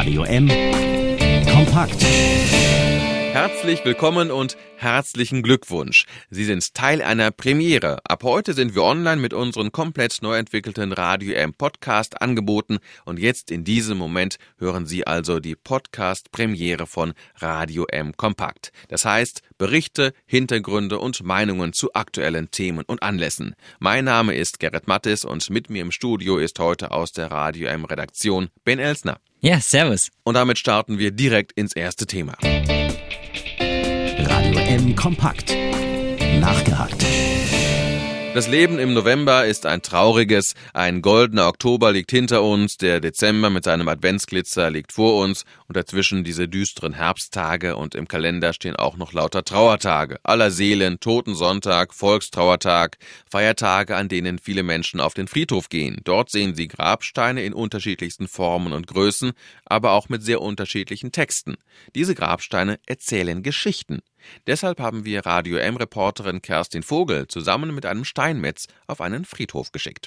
Radio M. Kompakt. Herzlich willkommen und herzlichen Glückwunsch. Sie sind Teil einer Premiere. Ab heute sind wir online mit unseren komplett neu entwickelten Radio M Podcast angeboten und jetzt in diesem Moment hören Sie also die Podcast-Premiere von Radio M Kompakt. Das heißt, Berichte, Hintergründe und Meinungen zu aktuellen Themen und Anlässen. Mein Name ist Gerrit Mattis und mit mir im Studio ist heute aus der Radio M Redaktion Ben Elsner. Ja, servus. Und damit starten wir direkt ins erste Thema. Radio M Kompakt. Nachgehakt. Das Leben im November ist ein trauriges, ein goldener Oktober liegt hinter uns, der Dezember mit seinem Adventsglitzer liegt vor uns und dazwischen diese düsteren Herbsttage und im Kalender stehen auch noch lauter Trauertage. Allerseelen, Totensonntag, Volkstrauertag, Feiertage, an denen viele Menschen auf den Friedhof gehen. Dort sehen sie Grabsteine in unterschiedlichsten Formen und Größen, aber auch mit sehr unterschiedlichen Texten. Diese Grabsteine erzählen Geschichten. Deshalb haben wir Radio M-Reporterin Kerstin Vogel zusammen mit einem Steinmetz auf einen Friedhof geschickt.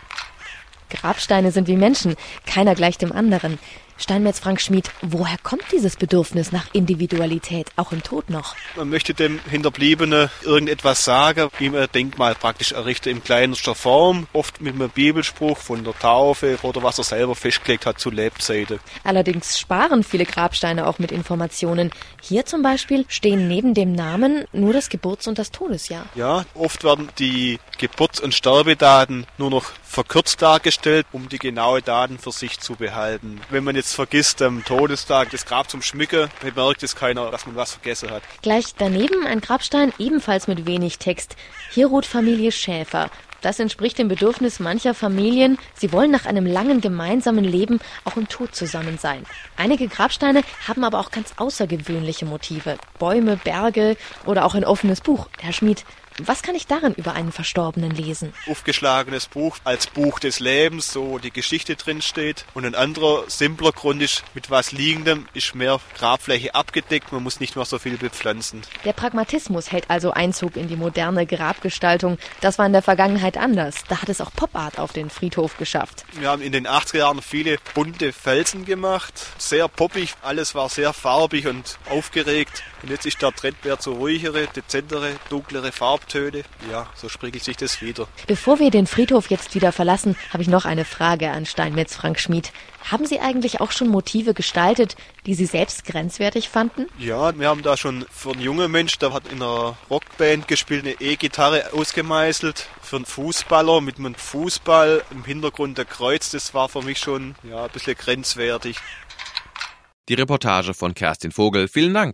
Grabsteine sind wie Menschen, keiner gleich dem anderen. Steinmetz Frank Schmid, woher kommt dieses Bedürfnis nach Individualität, auch im Tod noch? Man möchte dem Hinterbliebenen irgendetwas sagen, ihm ein Denkmal praktisch errichten in kleinster Form, oft mit einem Bibelspruch von der Taufe oder was er selber festgelegt hat zu Lebzeiten. Allerdings sparen viele Grabsteine auch mit Informationen. Hier zum Beispiel stehen neben dem Namen nur das Geburts- und das Todesjahr. Ja, oft werden die Geburts- und Sterbedaten nur noch verkürzt dargestellt, um die genaue Daten für sich zu behalten. Wenn man jetzt vergisst, am Todestag das Grab zum Schmücken, bemerkt es keiner, dass man was vergessen hat. Gleich daneben ein Grabstein, ebenfalls mit wenig Text. Hier ruht Familie Schäfer. Das entspricht dem Bedürfnis mancher Familien. Sie wollen nach einem langen gemeinsamen Leben auch im Tod zusammen sein. Einige Grabsteine haben aber auch ganz außergewöhnliche Motive. Bäume, Berge oder auch ein offenes Buch. Herr Schmid, was kann ich darin über einen Verstorbenen lesen? Aufgeschlagenes Buch als Buch des Lebens, so die Geschichte drin steht. Und ein anderer, simpler Grund ist, mit was Liegendem ist mehr Grabfläche abgedeckt, man muss nicht mehr so viel bepflanzen. Der Pragmatismus hält also Einzug in die moderne Grabgestaltung. Das war in der Vergangenheit anders. Da hat es auch Pop-Art auf den Friedhof geschafft. Wir haben in den 80er Jahren viele bunte Felsen gemacht, sehr poppig, alles war sehr farbig und aufgeregt. Und jetzt ist der Trend mehr zu ruhigere, dezentere, dunklere Farbtöne. Ja, so spiegelt sich das wieder. Bevor wir den Friedhof jetzt wieder verlassen, habe ich noch eine Frage an Steinmetz Frank Schmid. Haben Sie eigentlich auch schon Motive gestaltet, die Sie selbst grenzwertig fanden? Ja, wir haben da schon für einen jungen Mensch, der hat in einer Rockband gespielt, eine E-Gitarre ausgemeißelt. Für einen Fußballer mit einem Fußball, im Hintergrund der Kreuz, das war für mich schon ein bisschen grenzwertig. Die Reportage von Kerstin Vogel. Vielen Dank.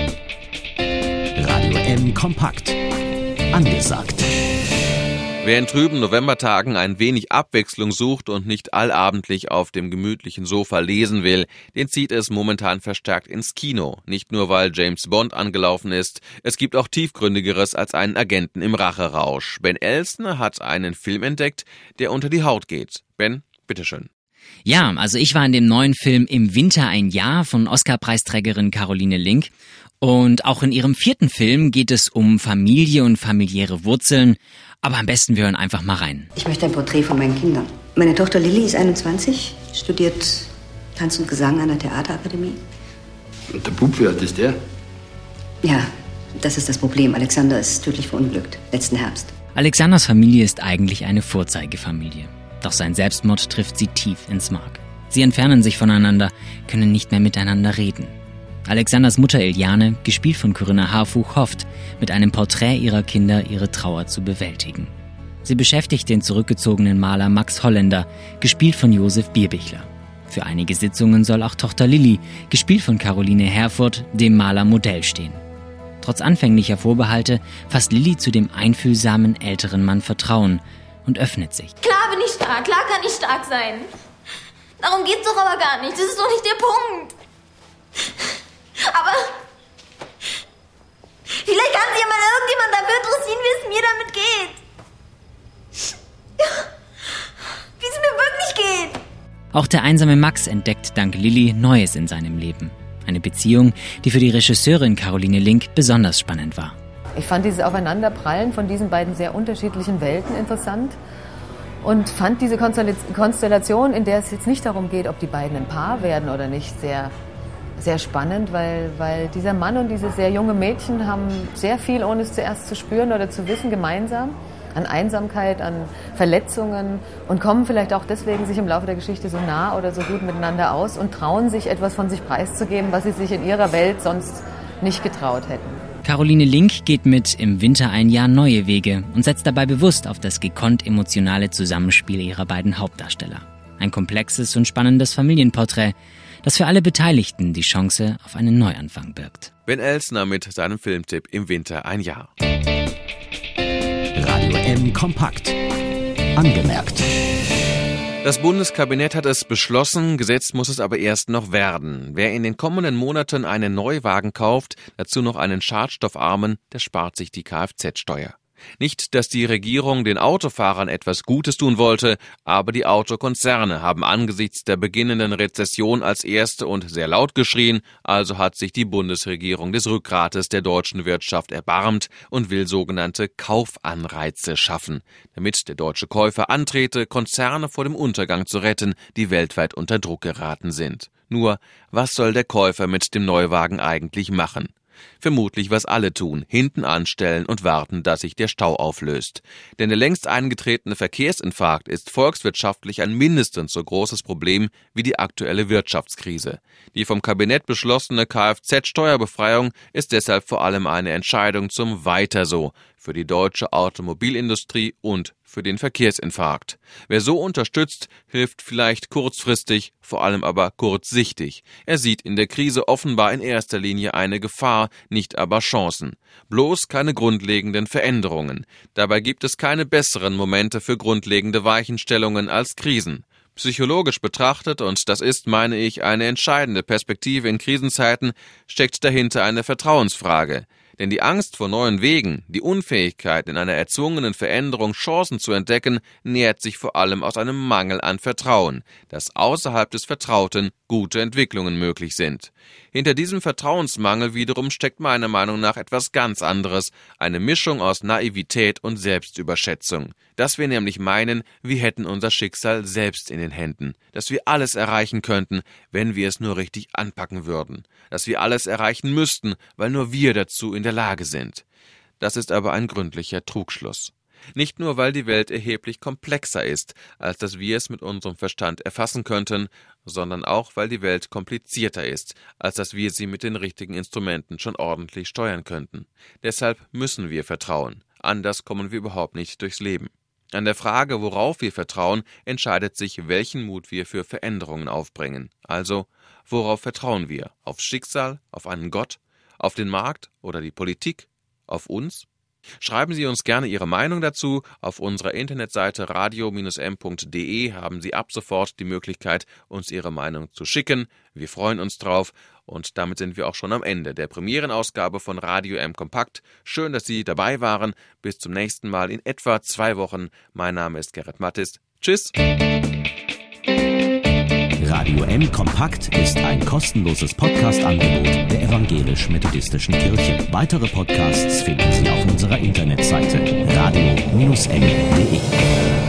Radio M Kompakt. Angesagt. Wer in trüben Novembertagen ein wenig Abwechslung sucht und nicht allabendlich auf dem gemütlichen Sofa lesen will, den zieht es momentan verstärkt ins Kino. Nicht nur, weil James Bond angelaufen ist, es gibt auch Tiefgründigeres als einen Agenten im Racherausch. Ben Elsner hat einen Film entdeckt, der unter die Haut geht. Ben, bitteschön. Ja, also ich war in dem neuen Film Im Winter ein Jahr von Oscar-Preisträgerin Caroline Link. Und auch in ihrem 4. Film geht es um Familie und familiäre Wurzeln. Aber am besten wir hören einfach mal rein. Ich möchte ein Porträt von meinen Kindern. Meine Tochter Lilly ist 21, studiert Tanz und Gesang an der Theaterakademie. Und der Bub, wie alt ist der? Ja, das ist das Problem. Alexander ist tödlich verunglückt, letzten Herbst. Alexanders Familie ist eigentlich eine Vorzeigefamilie. Doch sein Selbstmord trifft sie tief ins Mark. Sie entfernen sich voneinander, können nicht mehr miteinander reden. Alexanders Mutter Eliane, gespielt von Corinna Harfuch, hofft, mit einem Porträt ihrer Kinder ihre Trauer zu bewältigen. Sie beschäftigt den zurückgezogenen Maler Max Holländer, gespielt von Josef Bierbichler. Für einige Sitzungen soll auch Tochter Lilly, gespielt von Caroline Herfurth, dem Maler Modell stehen. Trotz anfänglicher Vorbehalte fasst Lilly zu dem einfühlsamen älteren Mann Vertrauen und öffnet sich. Klar bin ich stark, klar kann ich stark sein. Darum geht's doch aber gar nicht, das ist doch nicht der Punkt. Aber vielleicht kann sich ja mal irgendjemand dafür interessieren, wie es mir damit geht. Wie es mir wirklich geht. Auch der einsame Max entdeckt dank Lilly Neues in seinem Leben. Eine Beziehung, die für die Regisseurin Caroline Link besonders spannend war. Ich fand dieses Aufeinanderprallen von diesen beiden sehr unterschiedlichen Welten interessant. und fand diese Konstellation, in der es jetzt nicht darum geht, ob die beiden ein Paar werden oder nicht, sehr, sehr spannend, weil dieser Mann und dieses sehr junge Mädchen haben sehr viel, ohne es zuerst zu spüren oder zu wissen, gemeinsam. An Einsamkeit, an Verletzungen und kommen vielleicht auch deswegen sich im Laufe der Geschichte so nah oder so gut miteinander aus und trauen sich, etwas von sich preiszugeben, was sie sich in ihrer Welt sonst nicht getraut hätten. Caroline Link geht mit Im Winter ein Jahr neue Wege und setzt dabei bewusst auf das gekonnt emotionale Zusammenspiel ihrer beiden Hauptdarsteller. Ein komplexes und spannendes Familienporträt, das für alle Beteiligten die Chance auf einen Neuanfang birgt. Ben Elsner mit seinem Filmtipp Im Winter ein Jahr. Radio M Kompakt. Angemerkt. Das Bundeskabinett hat es beschlossen, Gesetz muss es aber erst noch werden. Wer in den kommenden Monaten einen Neuwagen kauft, dazu noch einen schadstoffarmen, der spart sich die Kfz-Steuer. Nicht, dass die Regierung den Autofahrern etwas Gutes tun wollte, aber die Autokonzerne haben angesichts der beginnenden Rezession als erste und sehr laut geschrien, also hat sich die Bundesregierung des Rückgrates der deutschen Wirtschaft erbarmt und will sogenannte Kaufanreize schaffen, damit der deutsche Käufer antrete, Konzerne vor dem Untergang zu retten, die weltweit unter Druck geraten sind. Nur, was soll der Käufer mit dem Neuwagen eigentlich machen? Vermutlich, was alle tun, hinten anstellen und warten, dass sich der Stau auflöst. Denn der längst eingetretene Verkehrsinfarkt ist volkswirtschaftlich ein mindestens so großes Problem wie die aktuelle Wirtschaftskrise. Die vom Kabinett beschlossene Kfz-Steuerbefreiung ist deshalb vor allem eine Entscheidung zum Weiter so für die deutsche Automobilindustrie und für den Verkehrsinfarkt. Wer so unterstützt, hilft vielleicht kurzfristig, vor allem aber kurzsichtig. Er sieht in der Krise offenbar in erster Linie eine Gefahr, nicht aber Chancen. Bloß keine grundlegenden Veränderungen. Dabei gibt es keine besseren Momente für grundlegende Weichenstellungen als Krisen. Psychologisch betrachtet, und das ist, meine ich, eine entscheidende Perspektive in Krisenzeiten, steckt dahinter eine Vertrauensfrage. Denn die Angst vor neuen Wegen, die Unfähigkeit, in einer erzwungenen Veränderung Chancen zu entdecken, nährt sich vor allem aus einem Mangel an Vertrauen, dass außerhalb des Vertrauten gute Entwicklungen möglich sind. Hinter diesem Vertrauensmangel wiederum steckt meiner Meinung nach etwas ganz anderes, eine Mischung aus Naivität und Selbstüberschätzung. Dass wir nämlich meinen, wir hätten unser Schicksal selbst in den Händen, dass wir alles erreichen könnten, wenn wir es nur richtig anpacken würden, dass wir alles erreichen müssten, weil nur wir dazu in der Lage sind. Das ist aber ein gründlicher Trugschluss. Nicht nur, weil die Welt erheblich komplexer ist, als dass wir es mit unserem Verstand erfassen könnten, sondern auch, weil die Welt komplizierter ist, als dass wir sie mit den richtigen Instrumenten schon ordentlich steuern könnten. Deshalb müssen wir vertrauen. Anders kommen wir überhaupt nicht durchs Leben. An der Frage, worauf wir vertrauen, entscheidet sich, welchen Mut wir für Veränderungen aufbringen. Also, worauf vertrauen wir? Aufs Schicksal? Auf einen Gott? Auf den Markt oder die Politik? Auf uns? Schreiben Sie uns gerne Ihre Meinung dazu. Auf unserer Internetseite radio-m.de haben Sie ab sofort die Möglichkeit, uns Ihre Meinung zu schicken. Wir freuen uns drauf. Und damit sind wir auch schon am Ende der Premierenausgabe von Radio M Kompakt. Schön, dass Sie dabei waren. Bis zum nächsten Mal in etwa 2 Wochen. Mein Name ist Gerrit Mattis. Tschüss. Radio M Kompakt ist ein kostenloses Podcast-Angebot der Evangelisch-Methodistischen Kirche. Weitere Podcasts finden Sie auf unserer Internetseite radio-m.de.